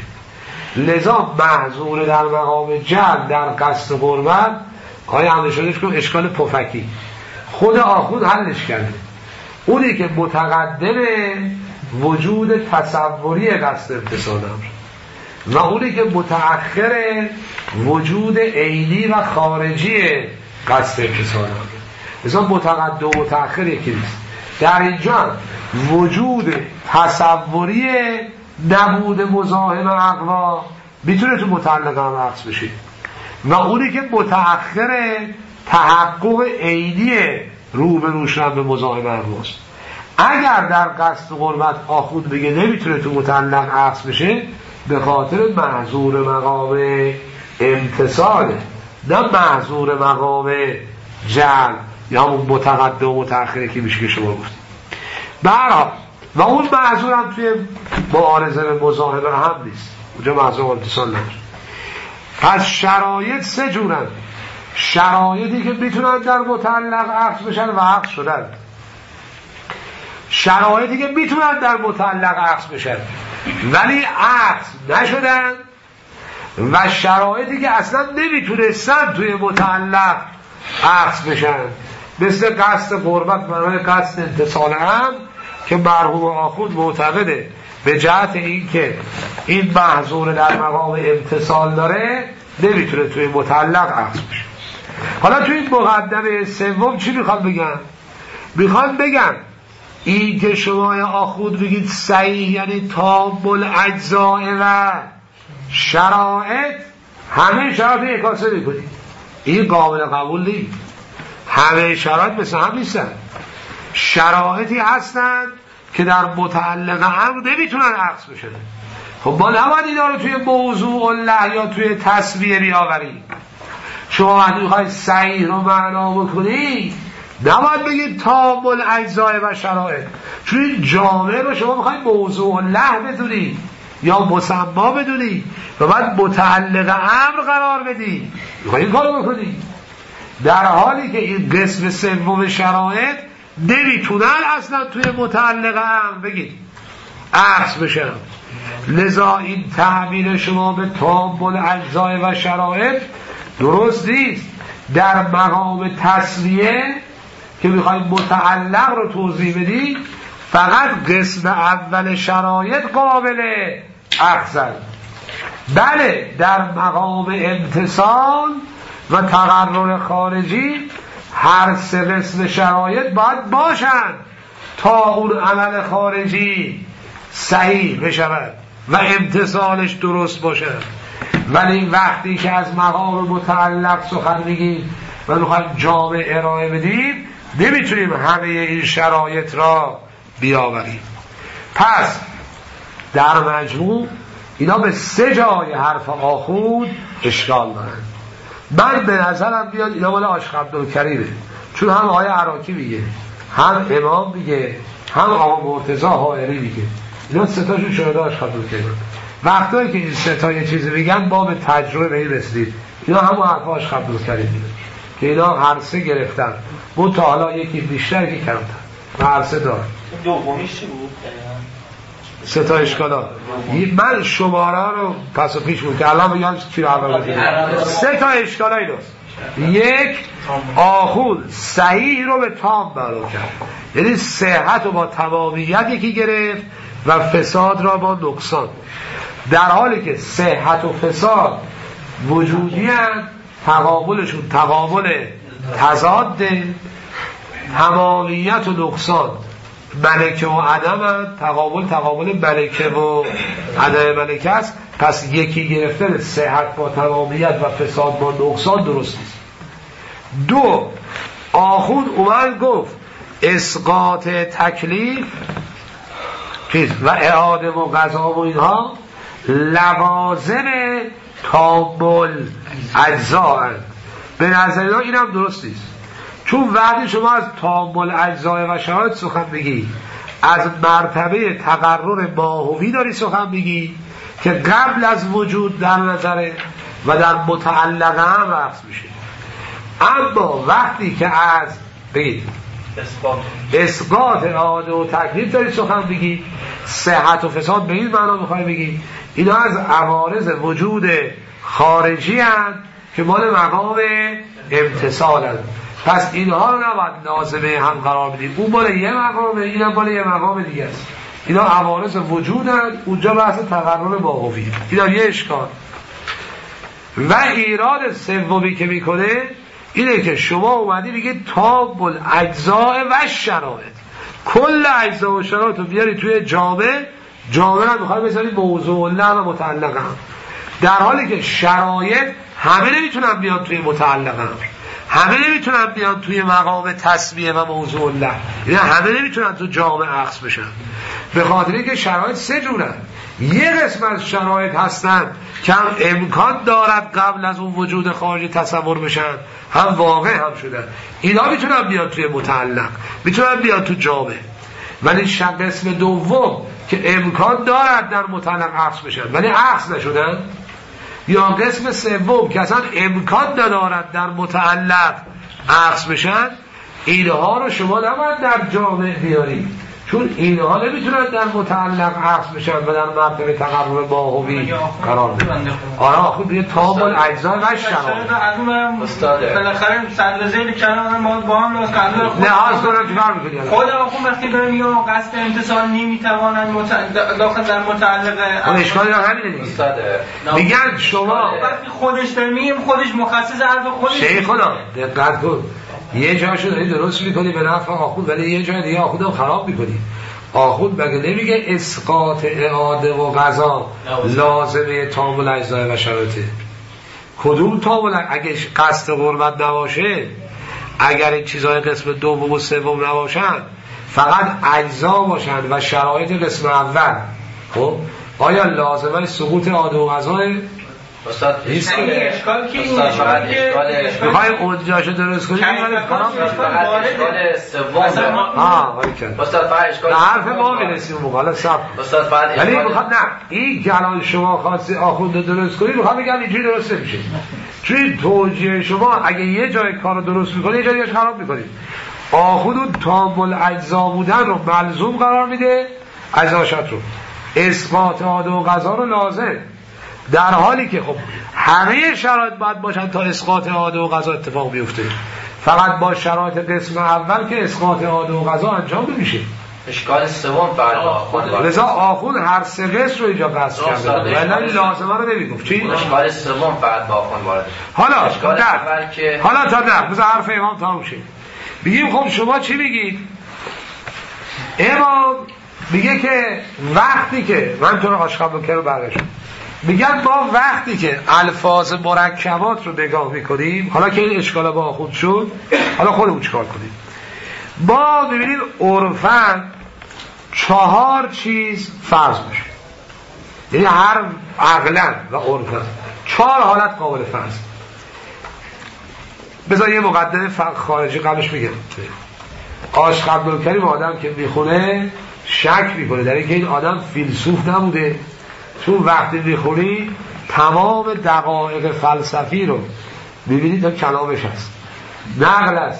لذا محظور در مقام جعل در قصد قربت آیا همه شدش که اشکال پفکی خود آخوند حلش کرده. اونی که متقدمه وجود تصوری قصد امتصال امر و اونی که متأخره وجود عینی و خارجی قصد امتصال امر. مثلا متقدم و متأخر یکی نیست. در اینجا وجود تصوری نبود مزاحم اقوا میتونه تو متعلق هم عکس بشه و اونی که متأخر تحقق عینی رو به روشن به مزاحم اقواست. اگر در قصد قربت آخوند بگه نمیتونه تو متعلق عکس بشه به خاطر محظور مقام امتصاله، نه محظور مقام جعل یا همون متقدم و متأخره که میشه که شما گفتید. برحال و اون محظور هم توی معارضه به مزاحم هم نیست، اونجا محظور امتصال نداره. پس شرایط سه جورن، شرایطی که میتونن در متعلق عکس بشن و عکس شدن، شرایطی که میتونن در متعلق عکس بشن ولی عکس نشدن و شرایطی که اصلا نمیتونستن توی متعلق عکس بشن، مثل قصد قربت معنی قصد امتصال هم که مرحوم آخوند معتقده به جهت این که این محظور در مقام امتصال داره نمیتونه توی متعلق عکس بشه. حالا توی این مقدمه سوم چی میخوام بگم؟ میخوام بگم این که شما آخوند بگید صحیح یعنی تام الاجزاء و شرایط، همه شرایط اکاسه میکنید، این قابل قبول نیست. همه شرایط مثل هم نیستن، شرایطی هستن که در متعلق امر نمیتونن عکس بشن. خب ما نباید اینا رو توی موضوع الله یا توی تصویه بیاورید. شما وقتی میخواید صحیح رو معنا بکنید نباید بگید تام الاجزاء و شرایط، چون این جامعه رو شما میخواید موضوع الله بدونید یا مسما بدونید و بعد متعلق امر قرار بدید، میخواید این کارو بکنید، در حالی که این قسم سوم شرایط نمیتونن اصلا توی متعلق امر بگید عکس بشن. لذا این تعبیر شما به تام الاجزاء و شرایط درست نیست. در مقام تصویه که میخواید متعلق رو توضیح بدید فقط قسم اول شرایط قابل عکسن. بله در مقام امتصال و تقرر خارجی هر سه قسم شرایط باید باشن تا اون عمل خارجی صحیح بشود و امتصالش درست باشد. ولی وقتی که از مقام متعلق سخن میگیم و میخوایم جامع ارائه بدیم نمیتونیم همه این شرایط را بیاوریم. پس در مجموع اینا به سه جای حرف آخوند اشکال دارن. من به نظرم بیاد اینا مال عاشق عبدالکریمه، چون هم آقای عراقی میگه، هم امام میگه، هم آقا مرتضی حائری میگه. اینا سه تاشون شهدا عاشق عبدالکریم. وقتایی که این سه تا یه چیزی میگن با به تجربه به این رسیدید، اینا هم حرف عاشق عبدالکریم میگه که اینا هر سه گرفتن، اون تا حالا یکی بیشتر یکی کمتر. و هر سه تا. دومیش چی بود؟ سه تا اشکالات. من شماره رو پس و پیش بود که الان بگم چی رو اول بگم. سه تا اشکالایی داشت. یک، آخوند صحیح رو به تام معنا کرد، یعنی صحت رو با تمامیت یکی گرفت و فساد را با نقصان، در حالی که صحت و فساد وجودی هست، تقابلشون تقابل تضاده، تمامیت و نقصان ملکه و عدم هست، تقابل تقابل ملکه و عدم ملکه است. پس یکی گرفتن صحت با تمامیت و فساد با نقصان درست نیست. دو، آخوند اومد گفت اسقاط تکلیف و اعاده و قضا و اینها لوازم تامل اجزا هست. به نظر اینا اینم درست نیست، چون وقتی شما از تامل اجزای و شرایط سخن بگی، از مرتبه تقرر ماهوی داری سخن بگی که قبل از وجود در نظره و در متعلقه هم رفض میشه. اما وقتی که از بگید اسقاط اعاده و تکلیف داری سخن بگی، صحت و فساد به این معنا میخوای بگی، اینا از عوارض وجود خارجی هست که مال مقام امتصال هست. پس اینها رو نباید لازمه هم قرار بدیم، اون مال یه مقامه، این هم مال یه مقام دیگه است. اینا عوارض وجود هست، اونجا بحث تقرر ماهوی. اینا یه اشکال. و ایراد سومی که میکنه اینه که شما اومدی میگه تام الاجزاء و شرایط، کل اجزا و شرایط رو بیاری توی جامعه، جامعه رو میخوای بذاری موضوع الله و متعلق هم، در حالی که شرایط همه نمیتونن بیان توی متعلق هم، همه نمیتونن بیان توی مقام تسمیه و موضوع الله، یعنی همه نمیتونن تو جامعه عکس بشن، به خاطر اینکه شرایط سه جورن. یه قسم از شرایط هستن که هم امکان دارد قبل از اون وجود خارجی تصور بشن، هم واقع هم شدن، اینا میتونن بیان توی متعلق، میتونن بیان تو جامعه. ولی شب قسم دوم که امکان دارد در متعلق عکس بشن ولی عکس نشدن، یا قسم سوم که اصلا امکان ندارد در متعلق عکس بشن، اینها رو شما نباید در جامعه بیاری، چون اینها نمیتونن در متعلق عکس بشن و در مرتبه تقرر ماهوی قرار بگیرن. آره خود یه تامل اجزا و شرایط. استاد بالاخره صد زیل کلام ما با هم لازم نه از کنم چیکار میکنی؟ خود آخون وقتی داره میگه قصد امتصال نمیتوانن داخل در متعلق اون اشکالی هم همینه دیگه. استاد میگن شما وقتی خودش داره میگه خودش مخصص حرف خودش. شیخ خدا دقت کن، یه جاشو داری درست میکنی به نفع آخوند ولی یه جای دیگه آخوندم خراب میکنی. آخوند مگه نمیگه اسقاط اعاده و قضا لازمه تامل اجزای و شرایطه؟ کدوم تامل؟ اگه قصد قربت نباشه، اگر این چیزهای قسم دوم و سوم نباشن، فقط اجزا باشن و شرایط قسم اول، خب آیا لازمه سقوط اعاده و قضای؟ استاد اشکال کی استاد فقط اشکال میخوای اونجاشو درست کنی اشکال سوم ها ولی کن استاد فقط اشکال حرف ما میرسیم مقاله سب استاد فقط ولی اشکال میخواد نه این که الان شما خواستی آخونده درست کنی، میخواد بگم اینجوری درست نمیشه، چون توجیه شما اگه یه جای کارو درست میکنی یه جایش خراب میکنی. آخوند تامل اجزا بودن رو ملزوم قرار میده، اجزاشت رو، اسقاط اعاده و قضا رو لازم، در حالی که خب همه شرایط باید باشن تا اسقاط اعاده و قضا اتفاق بیفته، فقط با شرایط قسم اول که اسقاط اعاده و قضا انجام نمیشه. اشکال سوم فرق آخوند لذا آخوند هر سه قسم رو اینجا قصد کرده ولی لازمه رو نمیگفت. چی؟ اشکال سوم فقط با آخوند وارد. حالا اشکال اول نه که حالا تا نه بذار حرف امام تموم شه. بگیم خب شما چی میگید؟ امام میگه که وقتی که من تو رو عاشقم رو برگشت میگن ما وقتی که الفاظ مرکبات رو نگاه میکنیم، حالا که این اشکال با خود شد، حالا خودمون چیکار کنیم؟ ما ببینیم عرفاً چهار چیز فرض میشه، یعنی هر عقلاً و عرفاً چهار حالت قابل فرض. بذار یه مقدمه خارجی قبلش بگم. عاشق عبدالکریم آدم که میخونه شک میکنه در اینکه این آدم فیلسوف نبوده، چون وقتی میخونی تمام دقایق فلسفی رو میبینی تا کلامش هست، نقل است،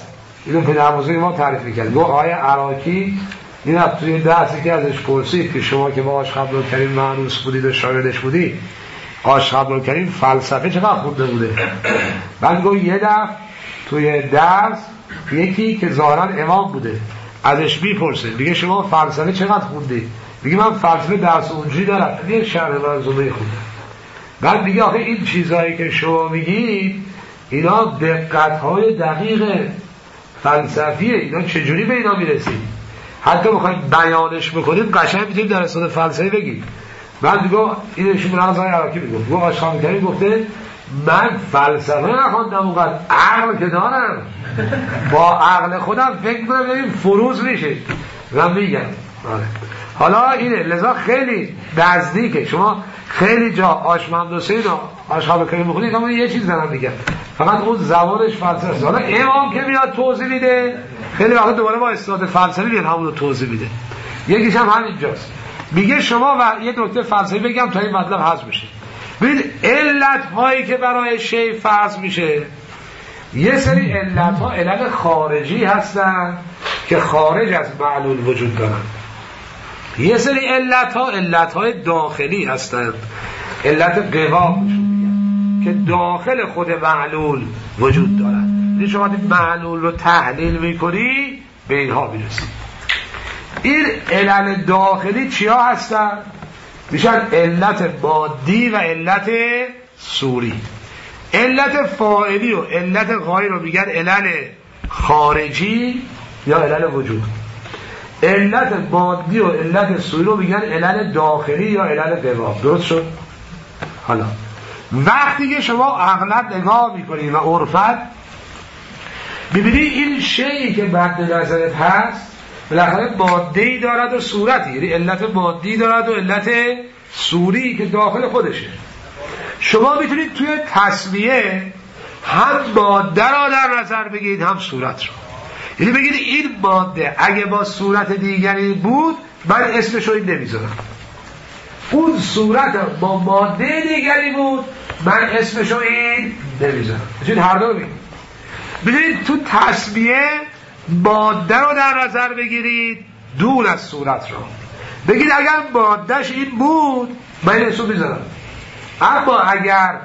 اینو پدر بزرگ ما تعریف میکرد. گفت آقای عراقی این از توی درسی که ازش پرسید که شما که با آشق عبدالکریم معنوس بودید و شاگردش بودید، آشق عبدالکریم فلسفه چقدر خونده بوده؟ بعد گفت یه دفعه توی درس یکی که ظاهرا امام بوده ازش میپرسه، میگه شما فلسفه چقدر خوندی؟ میگه من فلسفه درس اونجوری دارم، یه شرح منظومه خوندم. بعد میگه آخه این چیزهایی که شما میگید اینا دقت‌های دقیق فلسفیه، اینا چجوری به اینا میرسید؟ حتی بخواید بیانش بکنید قشنگ میتونید در اصول فلسفی بگید. بعد میگه اینش من از عراقی میگم، گفت آشق عبدالکریم گفته من فلسفه نخوندم اونقدر، عقل که دارم، با عقل خودم فکر کنم ببین فروز میشه و میگم. حالا اینه، لذا خیلی نزدیکه. شما خیلی جا آشق حسین و آشق عبدالکریم بخونید اما یه چیز دارم میگم، فقط اون زبانش فلسفه است. حالا امام که میاد توضیح میده خیلی وقت دوباره با استاد فلسفی میاد همون رو توضیح میده. یکیش هم همینجاست، میگه شما و یه نکته فلسفی بگم تا این مطلب حذف بشه. ببین علت هایی که برای شی فرض میشه، یه سری علت ها علت خارجی هستن که خارج از معلول وجود دارن، یه سری علت ها علت های داخلی هستن، علت قوا که داخل خود معلول وجود دارن. یعنی شما این معلول رو تحلیل میکنی به اینها میرسی. این علل داخلی چیا هستن؟ میشن علت مادی و علت صوری. علت فاعلی و علت غایی رو میگن علل خارجی یا علل وجود. علت مادی و علت صوری رو میگن علل داخلی یا علل قوا. درست شد؟ حالا وقتی که شما عقلت نگاه میکنی و عرفت ببینی این شیئی که مد نظرت هست بالاخره ماده‌ای دارد و صورتی، یعنی علت مادی دارد و علت صوری که داخل خودشه. شما میتونید توی تسمیه هم ماده را در نظر بگیرید هم صورت رو. یعنی بگید این ماده اگه با صورت دیگری بود من اسمش رو این نمیذارم، اون صورت با ماده دیگری بود من اسمش رو این نمیذارم. بچید هر دو بگید. ببینید تو تسمیه ماده رو در نظر بگیرید دور از صورت رو. بگید اگر مادهش این بود من این اسم میذارم، اما اگر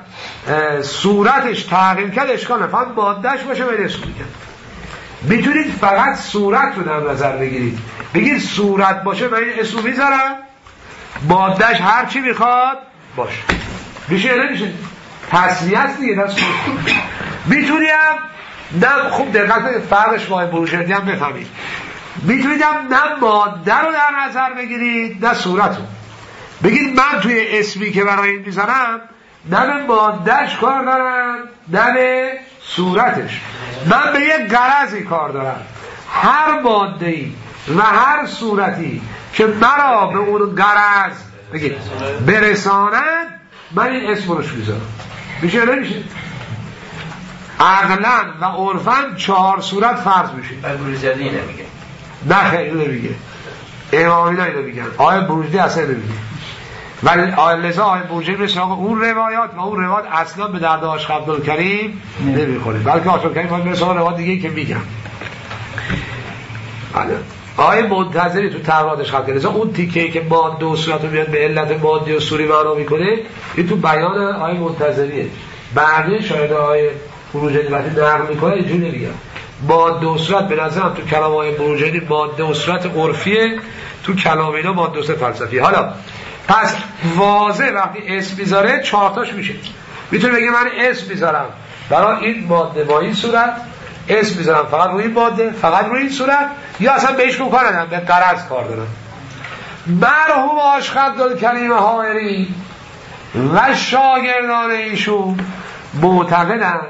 صورتش تغییر کرد اشکال نفهم مادهش باشه من این اسم میگم. میتونید فقط صورت رو در نظر بگیرید، بگید صورت باشه من این اسم میذارم، مادهش هر چی میخواد باشه. میشه یا نمیشه؟ تصمیه هست دیگه. میتونیم نه خوب دقت کنید فرقش با بروژردی هم بفهمید. میتونید هم نه ماده رو در نظر بگیرید نه صورت رو. بگید من توی اسمی که برای این میزنم نه به مادهش کار دارم نه به صورتش، من به یک غرضی کار دارم. هر ماده‌ای و هر صورتی که مرا به اون غرض بگید برساند من این اسم روش میذارم. میشه یا نمیشه؟ عقلاً و عرفاً چهار صورت فرض میشه. بروجردی نمیگه. نه خیلی نمیگه. امامینا اینو میگن. آیه بروجردی اصلا نمیگه. ولی لذا آیه بروجردی مثل اون روایات و اون روایات اصلا به درد آشق عبدالکریم نمیخوره، بلکه آشق عبدالکریم مثل روایات دیگه که میگن. آیه منتظری تو توراتش خلق کرده. لذا اون تیکه‌ای که ماده و صورت رو میاد به علت مادی و صوری معنا میکنه این تو بیان آیه منتظریه. بعدی شاید آیه بروجردی وقتی نقل میکنه اینجوری نمیگن. ماده و صورت به نظرم تو کلام های بروجردی ماده و صورت عرفیه، تو کلام اینا ماده و صورت فلسفیه. حالا پس واضح وقتی اسم میذاره چهارتاش میشه. میتونه بگه من اسم میذارم برای این ماده با این صورت، اسم میذارم فقط روی این ماده فقط روی این صورت، یا اصلا بهش کار ندارم به غرض کار دارم. مرحوم آشق عبدالکریم حائری و شاگردان ایشون معتقدند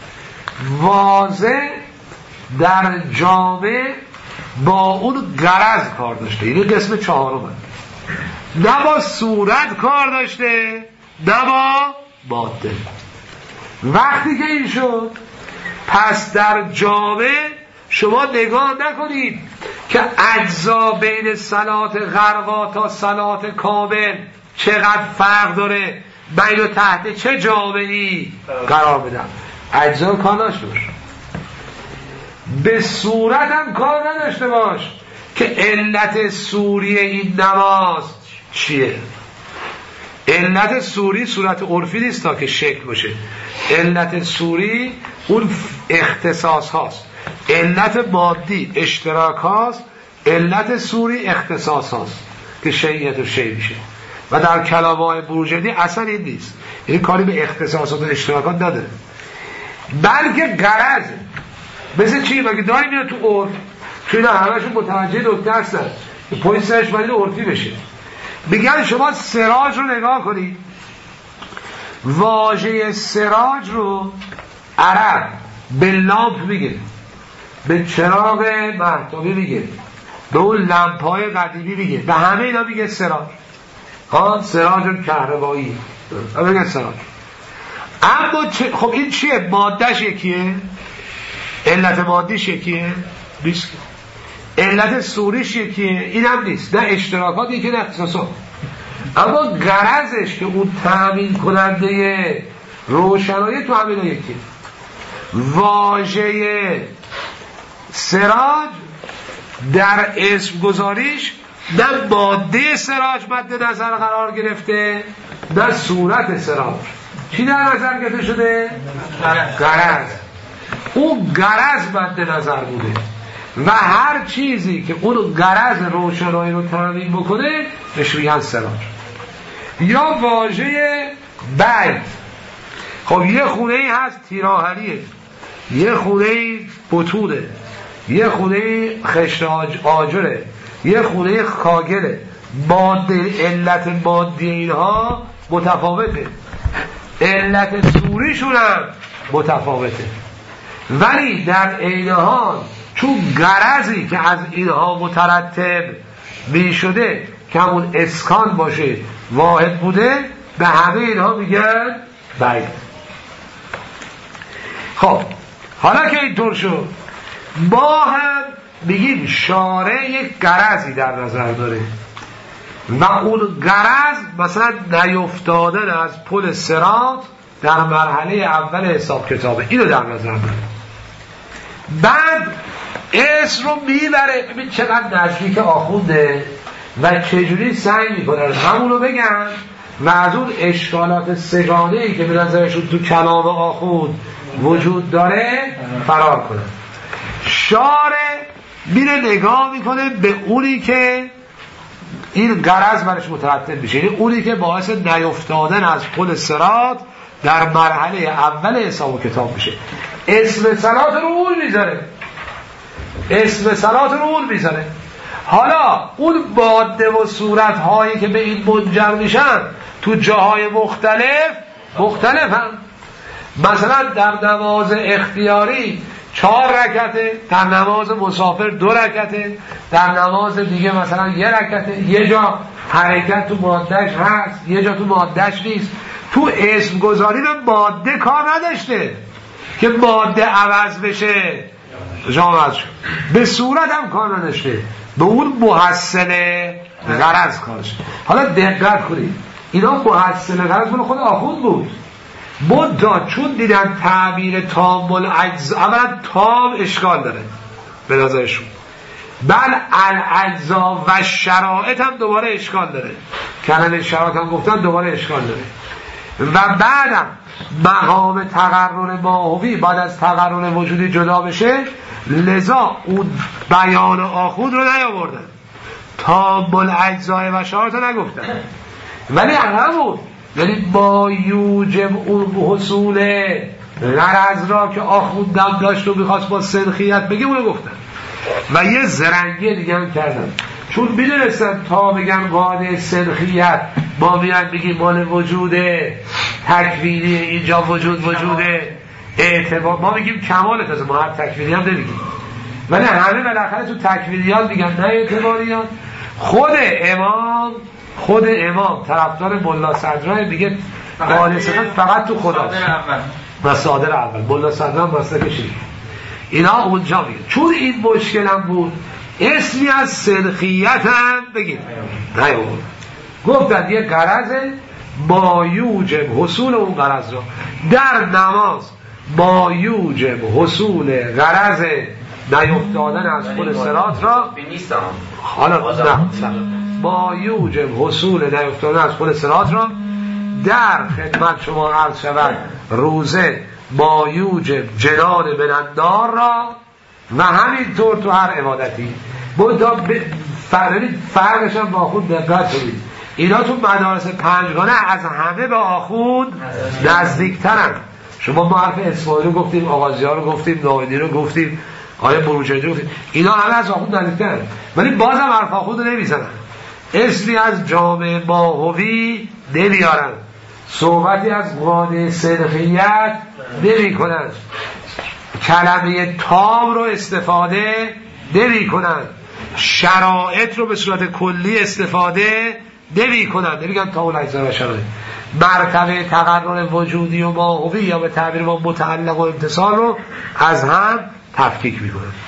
واضح در جامعه با اون غرض کار داشته. اینو قسم چهارم، نه با صورت کار داشته نه با ماده. وقتی که این شد پس در جامعه شما نگاه نکنید که اجزا بین صلات غرقا تا صلات کامل چقدر فرق داره، بین و تحت چه جامعه‌ای قرار بدم. اجزا کاناش باشه. به صورت هم کار نداشته باش که علت سوری این نماز چیه. علت سوری صورت عرفی نیست تا که شکل باشه. علت سوری اون اختصاص هاست، علت مادی اشتراک هاست، علت سوری اختصاص هاست که شیعیت و شیع میشه. و در کلام‌های بروجردی اصلا این نیست، این کاری به اختصاصات و اشتراکات نداره، بلکه غرض. مثل چی؟ مگه داری میاد تو عرف که اینا همشون متوجه نکته هستن پشت سرش باید عرفی بشه. میگن شما سراج رو نگاه کنید، واژه سراج رو عرب به لامپ میگه، به چراغ مهتابی میگه، به اون لمپای قدیمی میگه، به همه اینا میگه سراج. ها سراج کهربایی میگه سراج. اما چه؟ خب این چیه؟ مادهش یکیه؟ علت مادیش یکیه؟ نیست. علت سوریش یکیه؟ این هم نیست. نه اشتراکات یکی نه اختصاصات. اما غرضش که اون تأمین کننده روشنایی تو همین یکیه. واژه سراج در اسم گذاریش نه ماده سراج مد نظر قرار گرفته نه صورت سراج. چی در نظر گرفته شده؟ غرض. اون غرض مد نظر بوده و هر چیزی که اون غرض روشنایی رو تامین بکنه بهش میگن سراج. یا واژه بیت، خب یه خونه ای هست تیراهنیه، یه خونه ای بطوله، یه خونه خشت آجره، یه خونه کاگله، ماده علت مادی اینها متفاوته، علت سوریشون هم متفاوته، ولی در عین حال چون غرضی که از اینها مترتب می شده که همون اسکان باشه واحد بوده به همه اینها میگن بیت. خب حالا که اینطور شد ما هم میگیم شارع یک غرضی در نظر داره و اون غرض مثلا نیفتادن از پل صراط در مرحله اول حساب کتابه، اینو در نظر داره. بعد اسم رو میبره، ببین چقدر نزدیک آخونده و چجوری سعی میکنن همونو بگن و از اون اشکالات سگانه‌ای که به نظرشون تو کلام آخوند وجود داره فرار کنن. شارع میره نگاه میکنه به اونی که این غرض برش مترتب میشه، یعنی اونی که باعث نیفتادن از پل صراط در مرحله اول حساب و کتاب میشه. اسم صراط رو اون میذاره، اسم صراط رو اون میذاره. حالا اون ماده و صورت هایی که به این منجر میشن تو جاهای مختلف مختلف هم. مثلا در نماز اختیاری چهار رکعته، در نماز مسافر دو رکعته، در نماز دیگه مثلا یه رکعته، یه جا حرکت تو مادهش هست یه جا تو مادهش نیست. تو اسم گذاری به ماده کار نداشته که ماده عوض بشه، جامعه شد. به صورت هم کار نداشته، به اون محسن غرض کارش. حالا دقت کنید اینا محسن غرض من خود آخوند بود مدتا چون دیدن تعبیر تام الاجزا، اولا تام اشکال داره به نظرشون، بل الاجزا و شرایط هم دوباره اشکال داره، کلمه شرایط هم گفتن دوباره اشکال داره. و بعدم مقام تقرر ماهوی بعد از تقرر وجودی جدا بشه، لذا اون بیان آخوند رو نیاوردن، تام الاجزا و شرایط رو نگفتن، ولی همون یعنی با یوجب اون حصول غرض را که آخوندم داشت و میخواست با سنخیت بگه اونو گفتن. و یه زرنگی دیگه هم کردن، چون میدونستن تا بگن قاعده سنخیت ما میان بگیم مال وجود تکوینی، اینجا وجود وجود اعتبار، ما میگیم کمالت از ما هر تکوینی هم نمیگیم، ولی همه بالاخره تو تکوینیات میگن نه اعتباریات. خود امام خود امام طرفدار ملا صدرای میگه خالصتا فقط تو خداست و صادر اول. ملا صدر هم مسلک شیعه اینا اونجا میگه چون این مشکل هم بود اسمی از سنخیت هم بگید نیاورد، گفتن یه غرضه با یوجب حصول اون غرض رو در نماز با یوجب حصول غرض نیفتادن از پل صراط را حالا نه با یوجب حصول نیفتادن از پل صراط را در خدمت شما عرض شود روزه با یوجب جنان منندار را و همینطور تو هر عبادتی بود تا فرقش هم با خود دقت کنید. اینا تو مدارس پنجگانه از همه به آخوند نزدیکترن. شما ما حرف اسماعیل رو گفتیم، آغازی ها رو گفتیم، ناهیدی رو گفتیم، آیه بروجردی رو گفتیم، اینا همه از آخوند نزدیکترن ولی بازم حرف آخوند رو نمیزنن، اسمی از جامعه ماهوی نمیارن، صحبتی از قانع صدقیت نمی کنن، کلمه تام رو استفاده نمی کنن، شرایط رو به صورت کلی استفاده نمی کنن، نمیگن تا اون اجزا و شرایط. مرتبه تقرر وجودی و ماهوی یا به تعبیر ما متعلق و امتصال رو از هم تفکیک می کنن.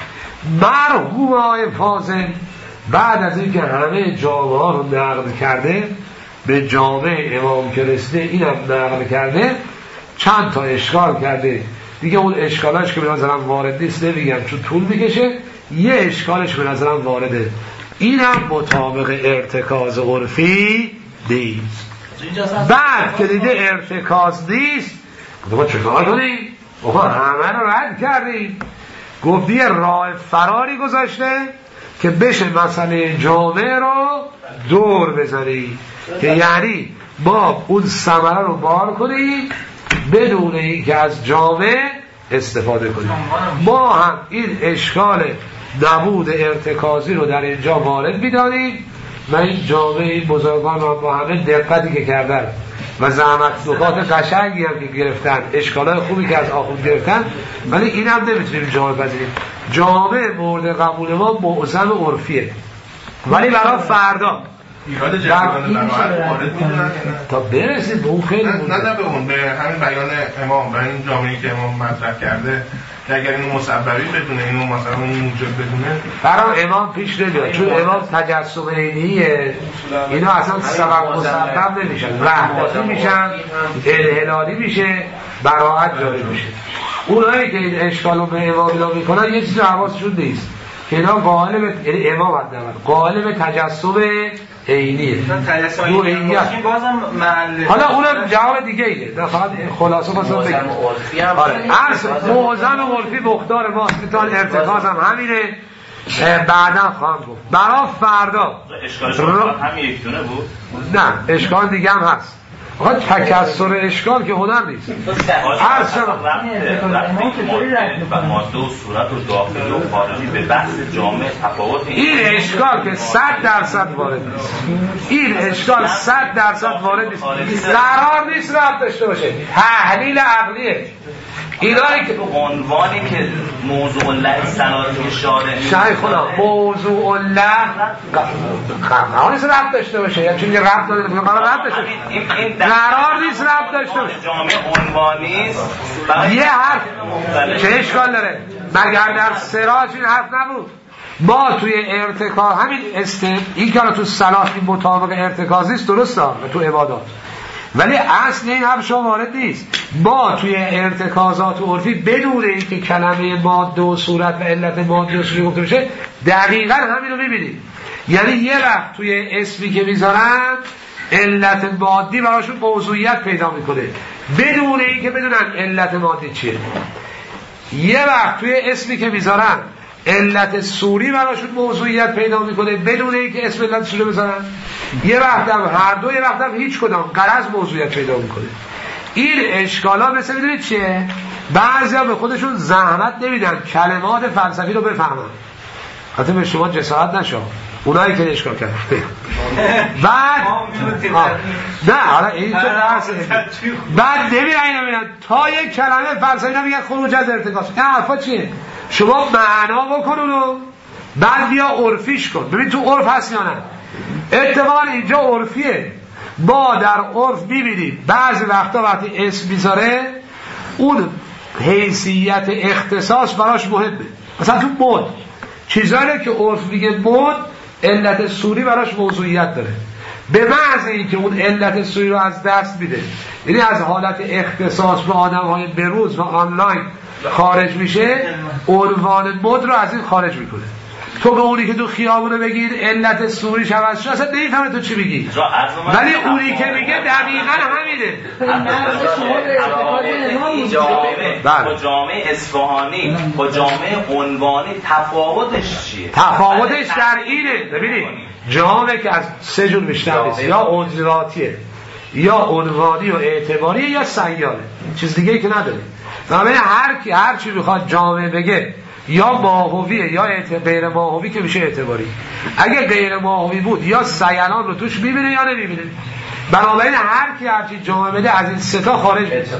مرحوم آقای فاضل بعد از اینکه همه جامعه ها رو نقل کرده به جامعه امام که رسیده اینم نقل کرده، چند تا اشکال کرده دیگه. اون اشکالاش که به نظرم وارد نیست نمیگم چون طول میکشه، یه اشکالش به نظرم وارده، اینم مطابق ارتکاز عرفی نیست. بعد که دیده ارتکاز نیست ما چکار کنیم؟ آقا همه رو رد کردیم، گفت یه راه فراری گذاشته که بشه مسئله جامعه رو دور بزنی، که یعنی ما اون ثمره رو بار کنیم بدون اینکه از جامعه استفاده کنیم. ما هم این اشکال نبود ارتکازی رو در اینجا وارد می‌دانیم و این جامعه این بزرگان رو با همه دقتی که کردن و زحمت نکات قشنگی هم که گرفتن، اشکالای خوبی که از آخوند گرفتن، ولی این هم نمیتونیم جامعه بزنیم. جامعه مورد قبول ما معظم عرفیه، ولی برای فردا ایراد جریان براحت وارد میدونن تا برسید به اون خیلی نه نه به اون به همین بیان امام و این جامعه‌ای که امام مطرح کرده، اگر اینو مسببی بدونه، اینو مثلا اون موجب بدونه، برای امام پیش نمیاد، چون امام تجسم عینیه، اینا اصلا سبب مسبب نمیشن، وحدتی میشن، انحلالی میشه، براحت جاری میشه. اونایی که این اشکالو به امام اینا میکنن یه چیزی حواسشون نیست که اینا قالب، یعنی امام حداقل قالب تجسم عینیه. دو عینیه بازم محل حالا اونم جواب دیگه ایه، نه فقط خلاصه واسه بگم. آره عرض موزن و عرفی مختار ماست، تا ارتکاز هم همینه، بعدا خواهم گفت. برای فردا اشکالش همین یک دونه بود؟ نه اشکال دیگه هم هست. آقا تکسر اشکال که هنر نیست. هر سر و ماده و صورت و داخلی و خارجی به بحث جامع تفاوت این اشکال که صد درصد وارد نیست، این اشکال صد درصد وارد نیست، قرار نیست ربط داشته باشه، تحلیل عقلیه. اینایی که عنوانی که موضوع الله صلاحی شارع شای خدا موضوع الله قرار نیست ربط داشته باشه، یا چون ربط داره قرار ربط داشته باشه، قرار نیست ربط داشته باشه. جامع عنوانی است، یه حرف چه اشکال داره؟ مگر در سراج این حرف نبود؟ ما توی ارتکاز همین است، این که تو صلاح مطابق ارتکازی است، درسته تو عبادات، ولی اصل این هم شما وارد نیست. ما توی ارتکازات و عرفی بدون اینکه کلمه ماده و صورت و علت ماده و صورت گفته بشه دقیقا همین رو میبینیم. یعنی یه وقت توی اسمی که میذارن علت مادی براشون موضوعیت پیدا میکنه بدون اینکه بدونن علت مادی چیه. یه وقت توی اسمی که میذارن علت سوری براشون موضوعیت پیدا میکنه بدون اینکه اسم علت سوری بذارن. یه وقت هم هر دو، یه وقت هم هیچ کدام غرض موضوعیت پیدا میکنه. این اشکالا مثل میدونید چیه؟ بعضیا به خودشون زحمت نمیدن کلمات فلسفی رو بفهمن، حتی به شما جسارت نشو اونایی که اشکال کرد. بعد نه حالا این تو درس بعد نمیرن اینو میرن تا یک کلمه فلسفی نمیگن خروج از ارتکاز. این حرفا چیه؟ شما معنا بکن اونو بعد بیا عرفیش کن، ببین تو عرف هست یا نه. اتفاقا اینجا عرفیه. ما در عرف میبینیم بعضی وقتا وقتی اسم میذاره اون حیثیت اختصاص براش مهمه. مثلا تو مد چیزایی که عرف میگه مد علت سوری براش موضوعیت داره، به محض اینکه اون علت سوری رو از دست میده، یعنی از حالت اختصاص به آدم‌های بروز و آنلاین خارج میشه عنوان مد رو از این خارج میکنه. تو به اونی که تو خیابونه بگید علت سوریش عوض شد اصلا نمیفهمه تو چی بگی، ولی اونی که میگه دقیقا همینه. با جامعه اصفهانی با جامعه عنوانی تفاوتش چیه؟ تفاوتش در اینه، ببینید جامعه که از سه جور بیشتر نیست، یا عنوانیه یا عنوانی و اعتباریه یا سیاله، چیز دیگه ای که نداره. بنابراین هر کی هر چی بخواد جامعه بگه یا ماهویه یا غیر ماهوی که میشه اعتباری. اگه غیر ماهوی بود یا سیلان رو توش میبینه یا نمیبینه. بنابراین هر کی هر چی جامعه بده از این سه تا خارج میشه.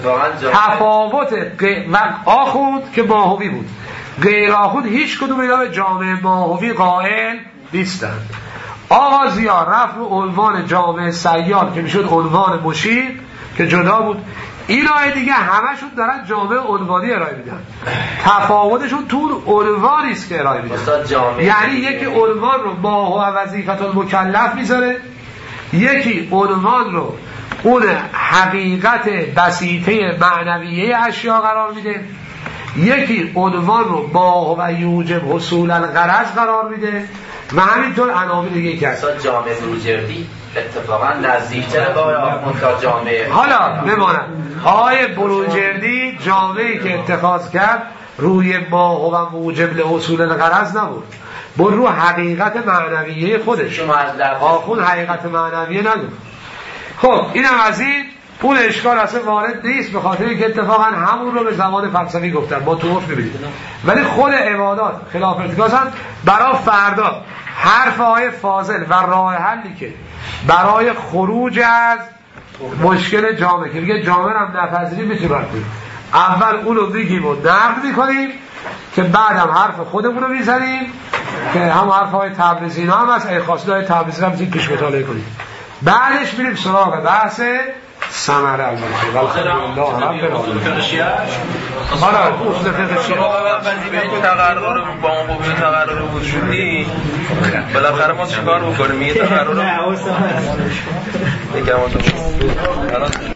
تفاوت و آخوند که ماهوی بود، غیر آخوند هیچ کدوم اینا به جامعه ماهوی قائل نیستن. آغازیا رفع عنوان جامعه سیال که میشد عنوان مشیر که جدا بود، این آیه دیگه همشون دارن جامعه عنوانی ارائه میدن. تفاوتشون تو عنوانی است که ارائه میدن. یعنی یکی عنوان رو ما هو وظیفه المکلف میذاره، یکی عنوان رو اون حقیقت بسیطه معنویه اشیا قرار میده، یکی عنوان رو ما و یوجب حصول الغرض قرار میده و همینطور عناوین دیگه که هست. جامعه بروجردی اتفاقا نزدیکتر با آخوند تا جامعه. حالا بمانم آقای بروجردی جامعه‌ای که اتخاذ کرد روی ما و موجب لحصول الغرض نبود، بود رو حقیقت معنویه خودش. آخوند حقیقت معنویه ندود. خب اینم از این. اون اشکال اصلا وارد نیست، به خاطر اینکه اتفاقا همون رو به زبان فلسفی گفتن، با توف ببینید. ولی خود عبادات خلاف ارتکاز هم برای فردا حرف آیه فاضل و راه حلی که برای خروج از مشکل جامعه که میگه جامعه هم نپذیریم میتونیم کنیم. اول اون رو بگیم و نقد میکنیم که بعدم حرف خودمون رو میزنیم که هم حرف های تبریزی اینا هم هست، اگه خواستید های تبریزی هم میتونید پیش مطالعه کنیم. بعدش میریم سراغ بحث ثمره البته والحمدلله رب العالمین. حالا اصول فقه شیعه وظیفه تقرر با اون قوه تقرر وجودی بالاخره ما چیکار بکنیم؟ میگه تقرر